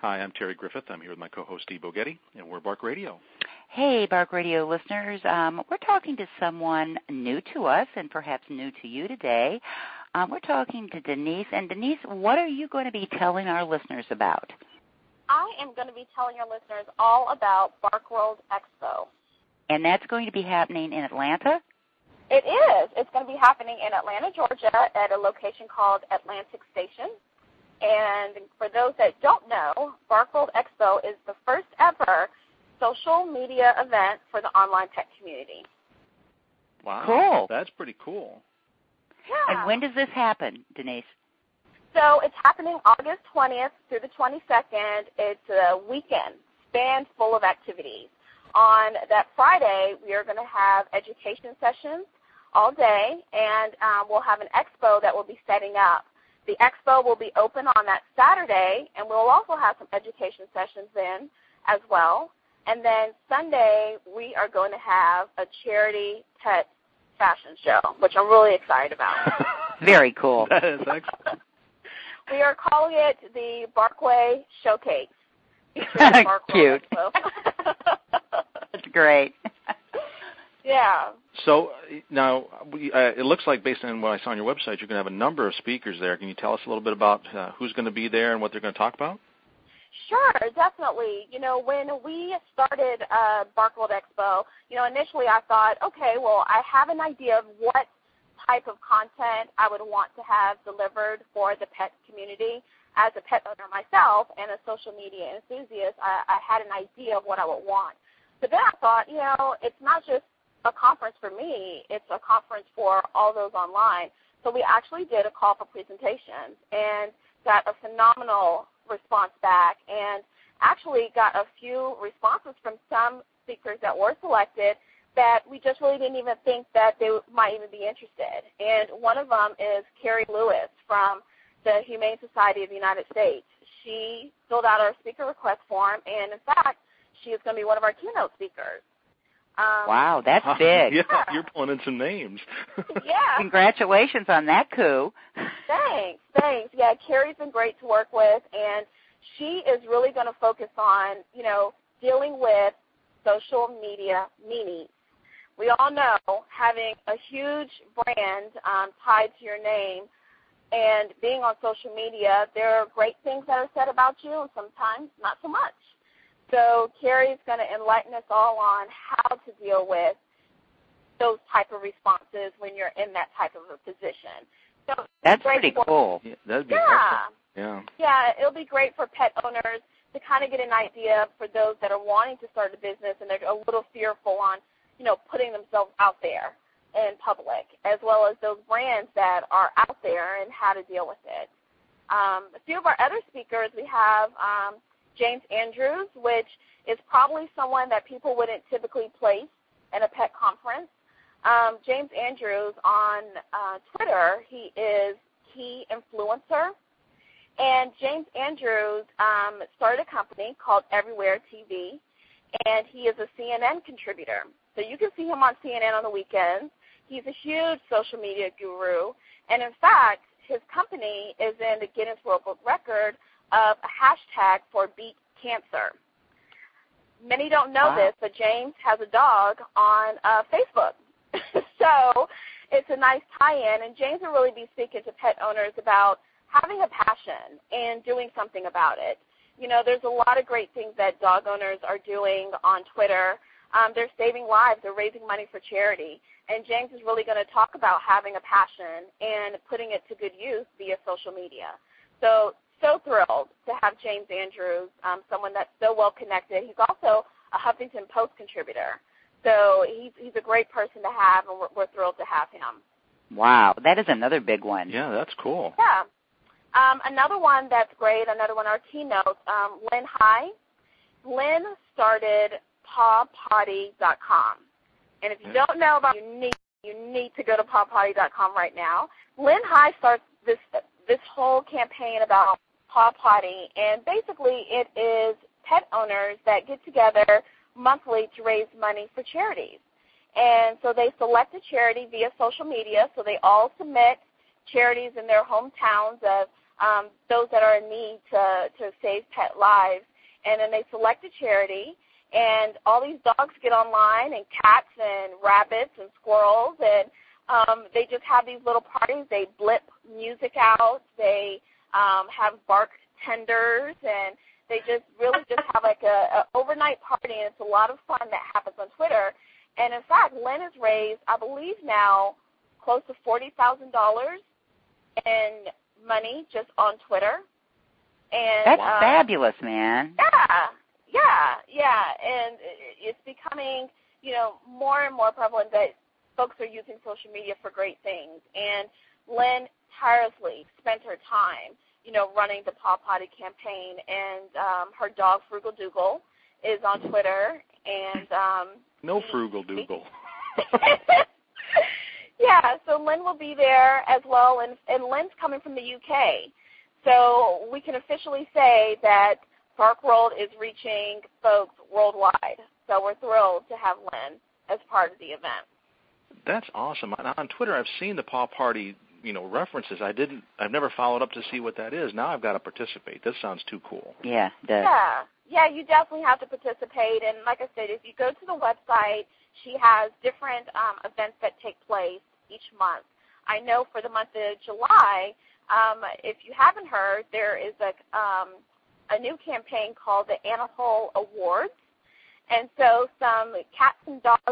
Hi, I'm Terry Griffith. I'm here with my co-host Steve Bogetti, and we're Bark Radio. Hey, Bark Radio listeners. We're talking to someone new to us and perhaps new to you today. We're talking to Denise. And Denise, what are you going to be telling our listeners about? I am going to be telling your listeners all about Bark World Expo. And that's going to be happening in Atlanta? It is. It's going to be happening in Atlanta, Georgia, at a location called Atlantic Station. And for those that don't know, Bark World Expo is the first ever social media event for the online tech community. Wow. Cool. That's pretty cool. Yeah. And when does this happen, Denise? So it's happening August 20th through the 22nd. It's a weekend span full of activities. On that Friday, we are going to have education sessions all day, and we'll have an expo that will be setting up. The expo will be open on that Saturday, and we'll also have some education sessions then as well. And then Sunday, we are going to have a charity pet fashion show, which I'm really excited about. Very cool. That is excellent. We are calling it the Barkway Showcase. Cute. That's great. Yeah. So now it looks like, based on what I saw on your website, you're going to have a number of speakers there. Can you tell us a little bit about who's going to be there and what they're going to talk about? Sure, definitely. You know, when we started Bark World Expo, initially I thought, okay, well, I have an idea of what type of content I would want to have delivered for the pet community. As a pet owner myself and a social media enthusiast, I had an idea of what I would want. But then I thought, it's not just a conference for me, it's a conference for all those online. So we actually did a call for presentations and got a phenomenal response back, and actually got a few responses from some speakers that were selected that we just really didn't even think that they might even be interested. And one of them is Carrie Lewis from the Humane Society of the United States. She filled out our speaker request form, and in fact, she is going to be one of our keynote speakers. Wow, that's big. Yeah, you're pulling in some names. Yeah. Congratulations on that coup. Thanks. Yeah, Carrie's been great to work with, and she is really going to focus on, dealing with social media meanies. We all know having a huge brand tied to your name and being on social media, there are great things that are said about you and sometimes not so much. So Carrie's going to enlighten us all on how to deal with those type of responses when you're in that type of a position. So that's pretty cool. Yeah, that'd be awesome. Yeah, it'll be great for pet owners to kind of get an idea for those that are wanting to start a business and they're a little fearful on, putting themselves out there in public, as well as those brands that are out there and how to deal with it. A few of our other speakers, we have James Andrews, which is probably someone that people wouldn't typically place in a pet conference. James Andrews on Twitter, he is Key Influencer. And James Andrews started a company called Everywhere TV, and he is a CNN contributor. So you can see him on CNN on the weekends. He's a huge social media guru. And in fact, his company is in the Guinness World Book Record of a hashtag for Beat Cancer. Many don't know this, but James has a dog on Facebook. So it's a nice tie-in, and James will really be speaking to pet owners about having a passion and doing something about it. There's a lot of great things that dog owners are doing on Twitter. They're saving lives. They're raising money for charity. And James is really going to talk about having a passion and putting it to good use via social media. So thrilled to have James Andrews, someone that's so well connected. He's also a Huffington Post contributor. So he's a great person to have, and we're thrilled to have him. Wow, that is another big one. Yeah, that's cool. Yeah. Another one that's great, another one, our keynote, Lynn High. Lynn started pawpotty.com. And if you don't know about it, you need to go to pawpotty.com right now. Lynn High starts this whole campaign about Paw Potty, and basically it is pet owners that get together monthly to raise money for charities. And so they select a charity via social media, so they all submit charities in their hometowns of those that are in need to save pet lives. And then they select a charity, and all these dogs get online, and cats and rabbits and squirrels, and they just have these little parties. They blip music out. They have bark tenders, and they just really just have like a overnight party, and it's a lot of fun that happens on Twitter. And in fact, Lynn has raised, I believe now, close to $40,000 in money just on Twitter. And that's fabulous, man. Yeah, and it's becoming, more and more prevalent that folks are using social media for great things. And Lynn tirelessly spent her time, running the Paw Potty campaign, and her dog Frugal Dougal is on Twitter, and no Frugal Dougal. Yeah, so Lynn will be there as well, and Lynn's coming from the UK. So we can officially say that Bark World is reaching folks worldwide. So we're thrilled to have Lynn as part of the event. That's awesome. On Twitter, I've seen the Paw Party, references. I've never followed up to see what that is. Now I've got to participate. This sounds too cool. Yeah, it does. Yeah, you definitely have to participate. And like I said, if you go to the website, she has different events that take place each month. I know for the month of July, if you haven't heard, there is a new campaign called the Anna Hull Awards. And so some cats and dogs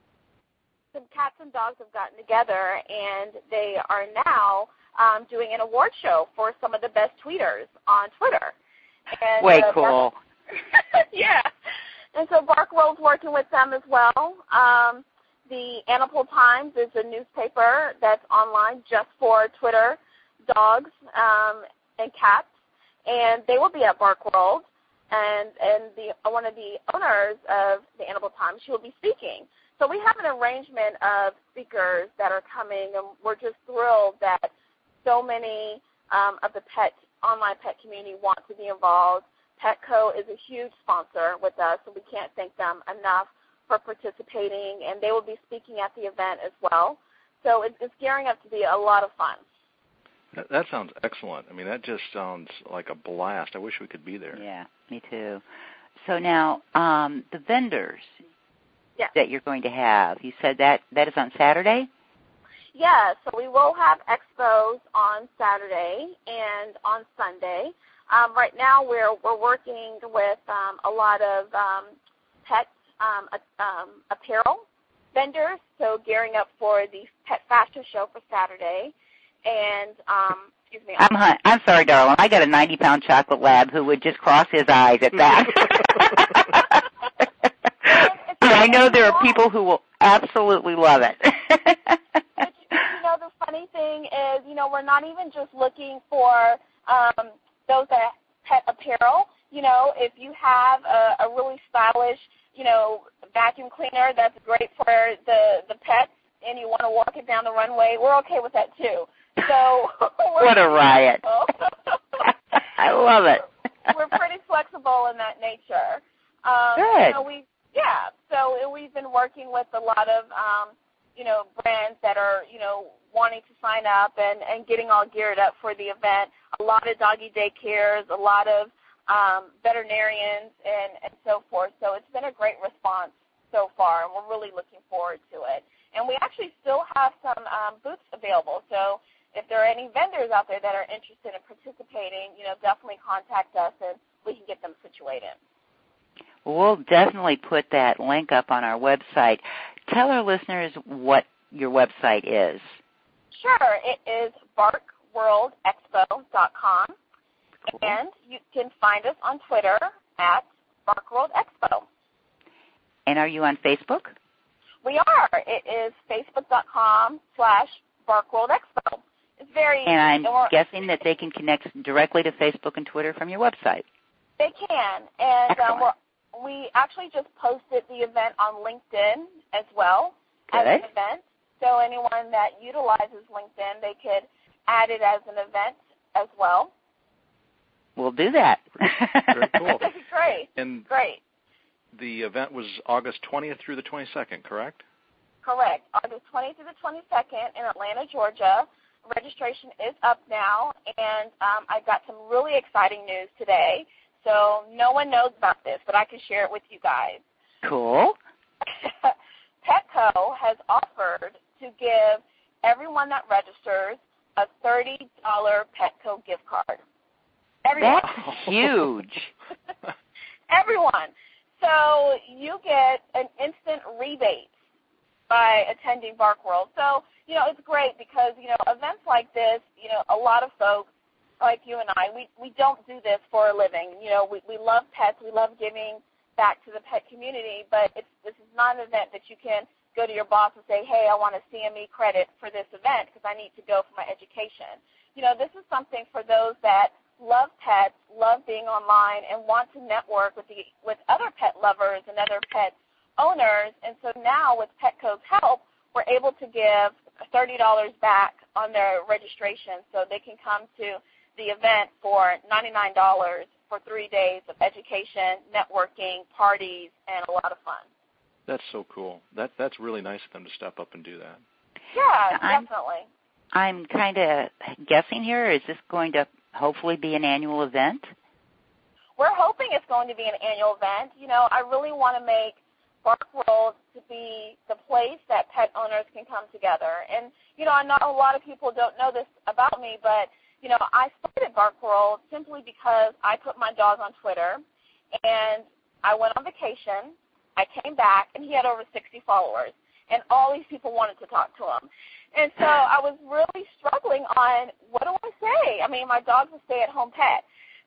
have gotten together, and they are now doing an award show for some of the best tweeters on Twitter. And, way cool. Yeah. And so Bark World's working with them as well. The Animal Times is a newspaper that's online just for Twitter dogs and cats, and they will be at Bark World. And one of the owners of the Animal Times, she will be speaking. So we have an arrangement of speakers that are coming, and we're just thrilled that so many of the online pet community want to be involved. Petco is a huge sponsor with us, and we can't thank them enough for participating, and they will be speaking at the event as well. So it's gearing up to be a lot of fun. That sounds excellent. I mean, that just sounds like a blast. I wish we could be there. Yeah, me too. So now, the vendors that you're going to have, you said that is on Saturday? Yeah, so we will have expos on Saturday and on Sunday. Right now we're working with a lot of pet apparel vendors, so gearing up for the Pet Fashion Show for Saturday. And, excuse me. I'm sorry, darling. I got a 90-pound chocolate lab who would just cross his eyes at that. I know there are people who will absolutely love it. The funny thing is, we're not even just looking for those that pet apparel. If you have a really stylish, vacuum cleaner that's great for the pets and you want to walk it down the runway, we're okay with that too. So what a riot. I love it. We're pretty flexible in that nature. Good. So we've been working with a lot of, brands that are, wanting to sign up and getting all geared up for the event. A lot of doggy daycares, a lot of veterinarians, and so forth. So it's been a great response so far, and we're really looking forward to it. And we actually still have some booths available. So if there are any vendors out there that are interested in participating, definitely contact us, and we can get them situated. We'll definitely put that link up on our website. Tell our listeners what your website is. Sure. It is barkworldexpo.com. Cool. And you can find us on Twitter at barkworldexpo. And are you on Facebook? We are. It is facebook.com/barkworldexpo. It's very easy. And I'm guessing that they can connect directly to Facebook and Twitter from your website. They can. And we actually just posted the event on LinkedIn as well as an event. So anyone that utilizes LinkedIn, they could add it as an event as well. We'll do that. Very cool. Great. Great. The event was August 20th through the 22nd, correct? Correct. August 20th through the 22nd in Atlanta, Georgia. registration is up now, and I've got some really exciting news today. So no one knows about this, but I can share it with you guys. Cool. Petco has offered to give everyone that registers a $30 Petco gift card. Everyone. That's huge. Everyone. So you get an instant rebate by attending Bark World. So, it's great because, events like this, a lot of folks like you and I, we don't do this for a living. We love pets. We love giving back to the pet community, but this is not an event that you can go to your boss and say, hey, I want a CME credit for this event because I need to go for my education. This is something for those that love pets, love being online, and want to network with other pet lovers and other pet owners. And so now with Petco's help, we're able to give $30 back on their registration so they can come to the event for $99 for 3 days of education, networking, parties, and a lot of fun. That's so cool. That's really nice of them to step up and do that. Yeah, definitely. I'm kind of guessing here, is this going to hopefully be an annual event? We're hoping it's going to be an annual event. I really want to make Bark World to be the place that pet owners can come together. And, I know a lot of people don't know this about me, but, I started Bark World simply because I put my dog on Twitter, and I went on vacation. I came back, and he had over 60 followers, and all these people wanted to talk to him. And so I was really struggling on what do I say? I mean, my dog's a stay-at-home pet.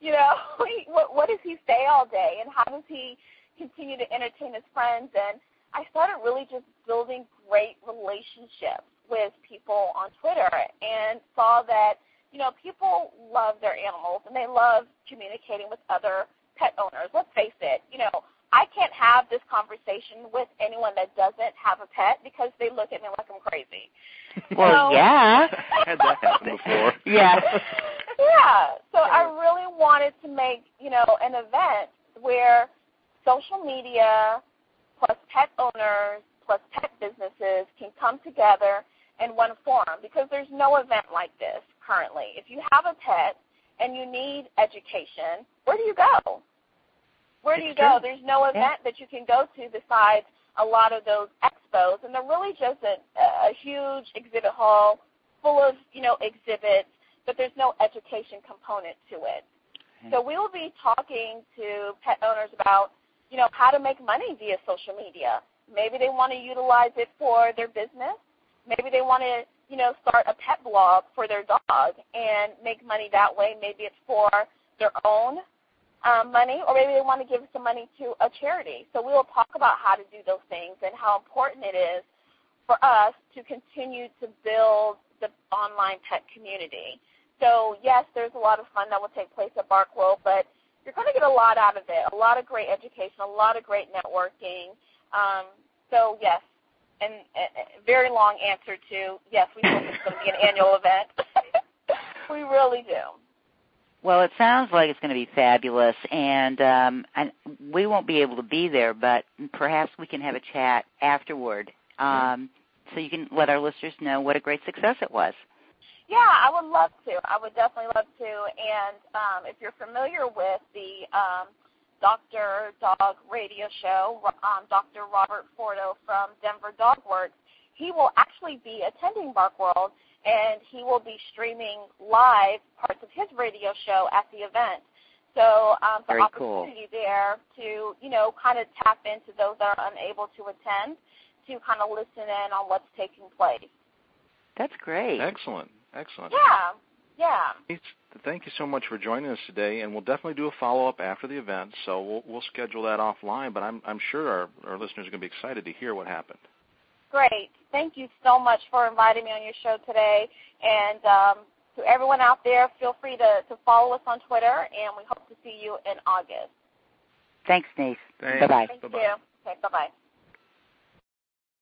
What does he say all day, and how does he continue to entertain his friends? And I started really just building great relationships with people on Twitter and saw that, people love their animals, and they love communicating with other pet owners. Let's face it, I can't have this conversation with anyone that doesn't have a pet because they look at me like I'm crazy. Well, yeah. I had that happen before. Yeah. Yeah. So I really wanted to make, an event where social media plus pet owners plus pet businesses can come together in one forum because there's no event like this currently. If you have a pet and you need education, where do you go? Where do you go? There's no event that you can go to besides a lot of those expos, and they're really just a huge exhibit hall full of, exhibits, but there's no education component to it. So we will be talking to pet owners about, how to make money via social media. Maybe they want to utilize it for their business. Maybe they want to, start a pet blog for their dog and make money that way. Maybe it's for their own money, or maybe they want to give some money to a charity. So we will talk about how to do those things and how important it is for us to continue to build the online pet community. So, yes, there's a lot of fun that will take place at Bark World, but you're going to get a lot out of it, a lot of great education, a lot of great networking. So, yes, and a very long answer to, yes, we hope it's going to be an annual event. We really do. Well, it sounds like it's going to be fabulous, and we won't be able to be there, but perhaps we can have a chat afterward so you can let our listeners know what a great success it was. Yeah, I would love to. I would definitely love to. And if you're familiar with the Dr. Dog radio show, Dr. Robert Fordo from Denver Dog Works, he will actually be attending Bark World, and he will be streaming live parts of his radio show at the event. So the opportunity there to, kind of tap into those that are unable to attend to kind of listen in on what's taking place. That's great. Excellent. Yeah. Thank you so much for joining us today, and we'll definitely do a follow-up after the event, so we'll schedule that offline, but I'm sure our listeners are going to be excited to hear what happened. Great. Thank you so much for inviting me on your show today. And to everyone out there, feel free to follow us on Twitter, and we hope to see you in August. Thanks, Denise. Thanks. Bye-bye. Thank you. Okay, bye-bye.